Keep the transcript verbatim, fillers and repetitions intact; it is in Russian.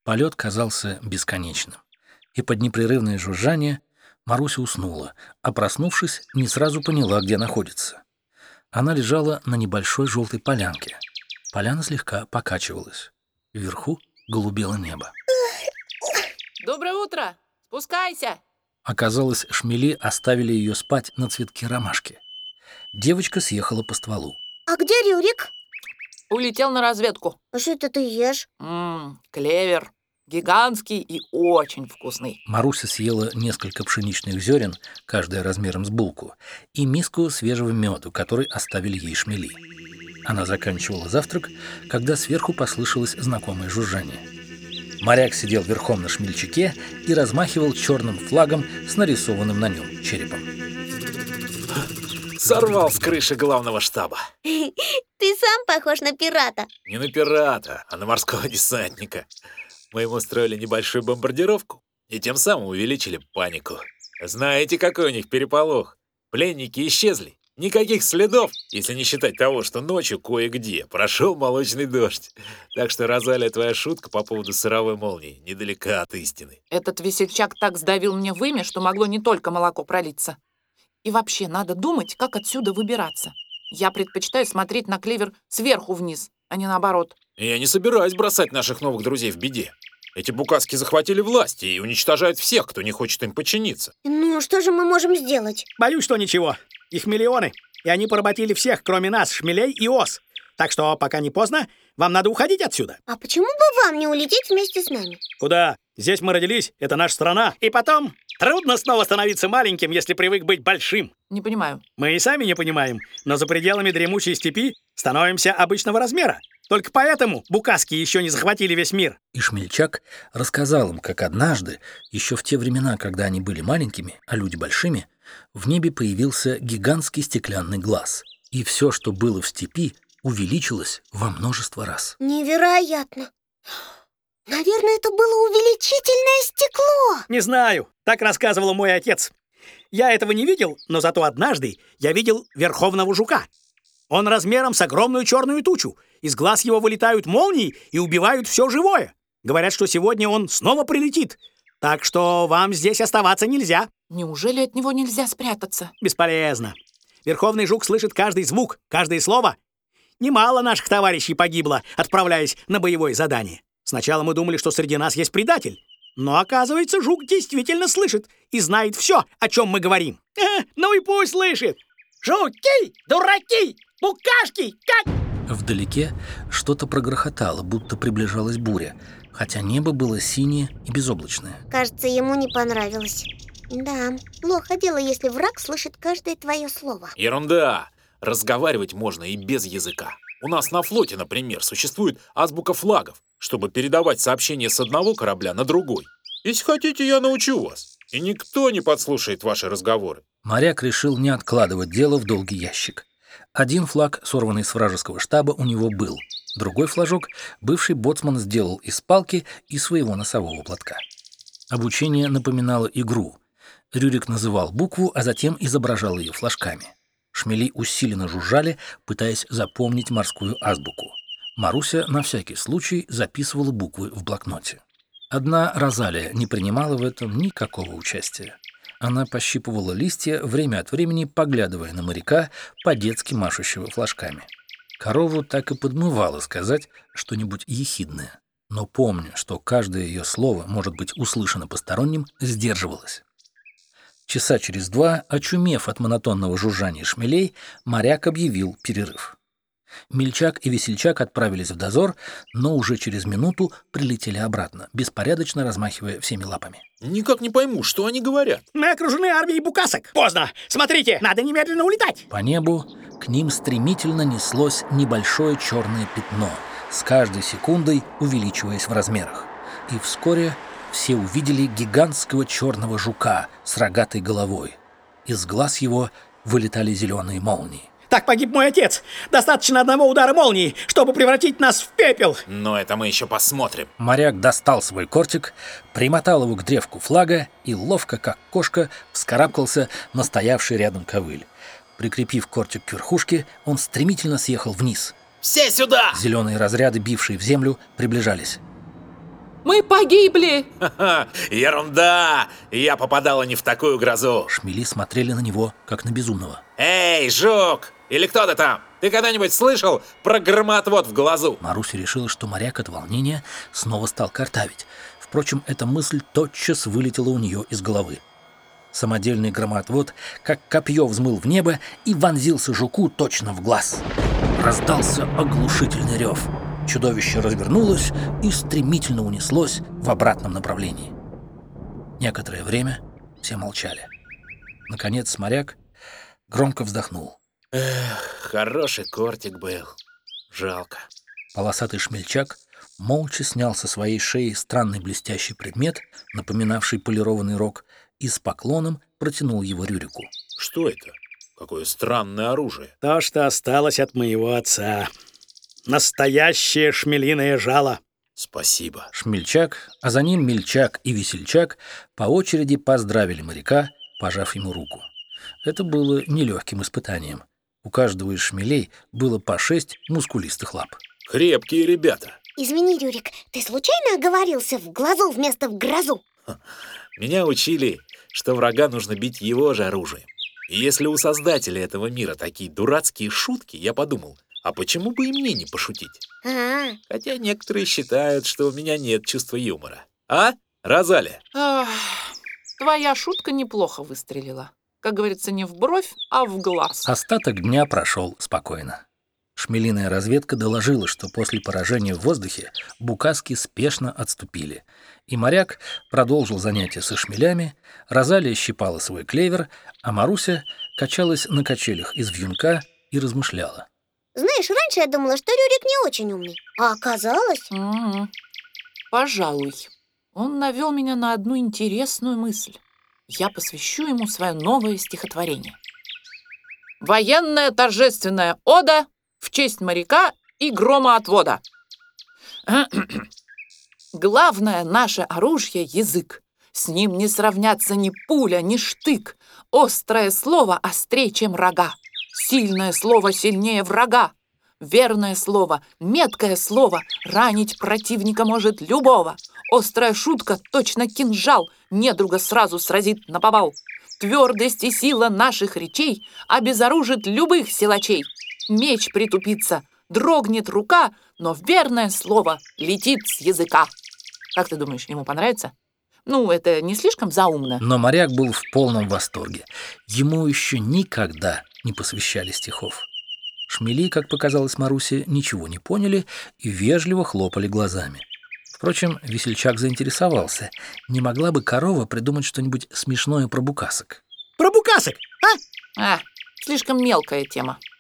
Полет казался бесконечным, и под непрерывное жужжание Маруся уснула, а проснувшись, не сразу поняла, где находится. Она лежала на небольшой желтой полянке. Поляна слегка покачивалась. Вверху голубело небо. Доброе утро! Спускайся! Оказалось, шмели оставили ее спать на цветке ромашки. Девочка съехала по стволу. А где Рюрик? Улетел на разведку. А что это ты ешь? Ммм, клевер. Гигантский и очень вкусный. Маруся съела несколько пшеничных зерен, каждая размером с булку, и миску свежего меду, который оставили ей шмели. Она заканчивала завтрак, когда сверху послышалось знакомое жужжание. Моряк сидел верхом на шмельчаке и размахивал черным флагом с нарисованным на нем черепом. Сорвал с крыши главного штаба. Ты сам похож на пирата. Не на пирата, а на морского десантника. Мы ему устроили небольшую бомбардировку и тем самым увеличили панику. Знаете, какой у них переполох? Пленники исчезли. Никаких следов, если не считать того, что ночью кое-где прошел молочный дождь. Так что, Розалия, твоя шутка по поводу сыровой молнии недалека от истины. Этот весельчак так сдавил мне вымя, что могло не только молоко пролиться. И вообще, надо думать, как отсюда выбираться. Я предпочитаю смотреть на клевер сверху вниз, а не наоборот. Я не собираюсь бросать наших новых друзей в беде. Эти букаски захватили власть и уничтожают всех, кто не хочет им подчиниться. Ну, что же мы можем сделать? Боюсь, что ничего. Их миллионы, и они поработили всех, кроме нас, шмелей и ос. Так что, пока не поздно, вам надо уходить отсюда. А почему бы вам не улететь вместе с нами? Куда? Здесь мы родились, это наша страна. И потом, трудно снова становиться маленьким, если привык быть большим. Не понимаю. Мы и сами не понимаем, но за пределами дремучей степи становимся обычного размера. Только поэтому букаски еще не захватили весь мир. И шмельчак рассказал им, как однажды, еще в те времена, когда они были маленькими, а люди большими, в небе появился гигантский стеклянный глаз. И все, что было в степи, увеличилось во множество раз. Невероятно! Наверное, это было увеличительное стекло. Не знаю, так рассказывал мой отец. Я этого не видел, но зато однажды я видел верховного жука. Он размером с огромную черную тучу. Из глаз его вылетают молнии и убивают все живое. Говорят, что сегодня он снова прилетит. Так что вам здесь оставаться нельзя. Неужели от него нельзя спрятаться? Бесполезно. Верховный жук слышит каждый звук, каждое слово. Немало наших товарищей погибло, отправляясь на боевое задание. Сначала мы думали, что среди нас есть предатель. Но оказывается, жук действительно слышит и знает все, о чем мы говорим. Э, ну и пусть слышит. Жуки, дураки, букашки, как... Вдалеке что-то прогрохотало, будто приближалась буря, хотя небо было синее и безоблачное. Кажется, ему не понравилось. Да, плохо дело, если враг слышит каждое твое слово. Ерунда. Разговаривать можно и без языка. У нас на флоте, например, существует азбука флагов, чтобы передавать сообщения с одного корабля на другой. Если хотите, я научу вас. И никто не подслушает ваши разговоры. Моряк решил не откладывать дело в долгий ящик. Один флаг, сорванный с вражеского штаба, у него был. Другой флажок бывший боцман сделал из палки и своего носового платка. Обучение напоминало игру. Рюрик называл букву, а затем изображал ее флажками. Шмели усиленно жужжали, пытаясь запомнить морскую азбуку. Маруся на всякий случай записывала буквы в блокноте. Одна Розалия не принимала в этом никакого участия. Она пощипывала листья, время от времени поглядывая на моряка, по-детски машущего флажками. Корову так и подмывало сказать что-нибудь ехидное. Но помня, что каждое ее слово может быть услышано посторонним, сдерживалась. Часа через два, очумев от монотонного жужжания шмелей, моряк объявил перерыв. Мельчак и Весельчак отправились в дозор, но уже через минуту прилетели обратно, беспорядочно размахивая всеми лапами. Никак не пойму, что они говорят. Мы окружены армией букасок. Поздно. Смотрите, надо немедленно улетать. По небу к ним стремительно неслось небольшое черное пятно, с каждой секундой увеличиваясь в размерах. И вскоре все увидели гигантского черного жука с рогатой головой. Из глаз его вылетали зеленые молнии. Так погиб мой отец. Достаточно одного удара молнии, чтобы превратить нас в пепел. Но это мы еще посмотрим. Моряк достал свой кортик, примотал его к древку флага и ловко, как кошка, вскарабкался на стоявший рядом ковыль. Прикрепив кортик к верхушке, он стремительно съехал вниз. Все сюда! Зеленые разряды, бившие в землю, приближались. Мы погибли! Ха-ха, ерунда! Я попадала не в такую грозу. Шмели смотрели на него, как на безумного. Эй, жук! Или кто ты там? Ты когда-нибудь слышал про громоотвод в глазу? Маруся решила, что моряк от волнения снова стал картавить. Впрочем, эта мысль тотчас вылетела у нее из головы. Самодельный громоотвод, как копье, взмыл в небо и вонзился жуку точно в глаз. Раздался оглушительный рев. Чудовище развернулось и стремительно унеслось в обратном направлении. Некоторое время все молчали. Наконец моряк громко вздохнул. Эх, хороший кортик был. Жалко. Полосатый шмельчак молча снял со своей шеи странный блестящий предмет, напоминавший полированный рог, и с поклоном протянул его Рюрику. Что это? Какое странное оружие. То, что осталось от моего отца. Настоящее шмелиное жало. Спасибо. Шмельчак, а за ним Мельчак и Весельчак по очереди поздравили моряка, пожав ему руку. Это было нелегким испытанием. У каждого из шмелей было по шесть мускулистых лап. Крепкие ребята. Извини, Рюрик, ты случайно оговорился в глазу вместо в грозу? Меня учили, что врага нужно бить его же оружием. И если у создателя этого мира такие дурацкие шутки, я подумал, а почему бы и мне не пошутить? А, Хотя некоторые считают, что у меня нет чувства юмора. А, Розалия? Ах, твоя шутка неплохо выстрелила. Как говорится, не в бровь, а в глаз. Остаток дня прошел спокойно. Шмелиная разведка доложила, что после поражения в воздухе букаски спешно отступили. И моряк продолжил занятия со шмелями, Розалия щипала свой клевер, а Маруся качалась на качелях из вьюнка и размышляла. знаешь, раньше я думала, что Рюрик не очень умный. А оказалось... М-м. Пожалуй. Он навел меня на одну интересную мысль. Я посвящу ему свое новое стихотворение. Военная торжественная ода в честь моряка и громоотвода. Главное наше оружие — язык. С ним не сравнятся ни пуля, ни штык. Острое слово острее, чем рога. Сильное слово сильнее врага. Верное слово, меткое слово ранить противника может любого. Острая шутка, точно кинжал, недруга сразу сразит наповал. Твердость и сила наших речей обезоружит любых силачей. Меч притупится, дрогнет рука, но верное слово летит с языка. Как ты думаешь, ему понравится? Ну, это не слишком заумно. Но моряк был в полном восторге. Ему еще никогда не посвящали стихов. Шмели, как показалось Марусе, ничего не поняли и вежливо хлопали глазами. Впрочем, Весельчак заинтересовался. Не могла бы корова придумать что-нибудь смешное про букасок? Про букасок, а? А, слишком мелкая тема.